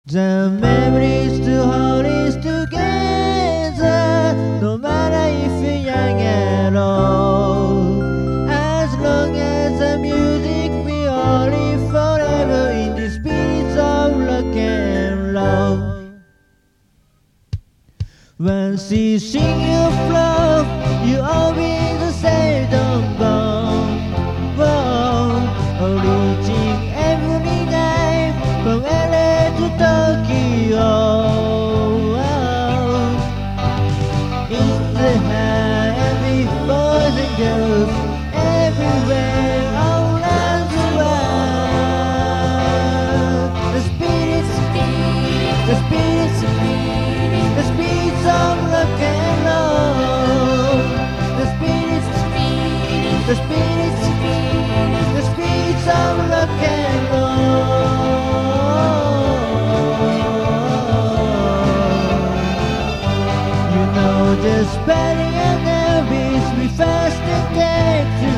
The memories to hold is together, no matter if you're young at all. As long as the music we all live forever in the spirits of rock and roll. Once you sing your love, you always say don't go. Whoa, reaching every night from LA to Tokyo. In the high and the boys and girls everywhere all around the world. The spirits, the spirits, the spirits of rock and roll. The spirits, the spirits, the spirits of rock and roll. You know just Patty and Elvis, we fast and take too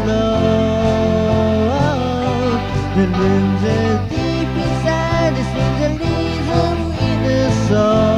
long. The rooms are deep inside, the strings are in the soul.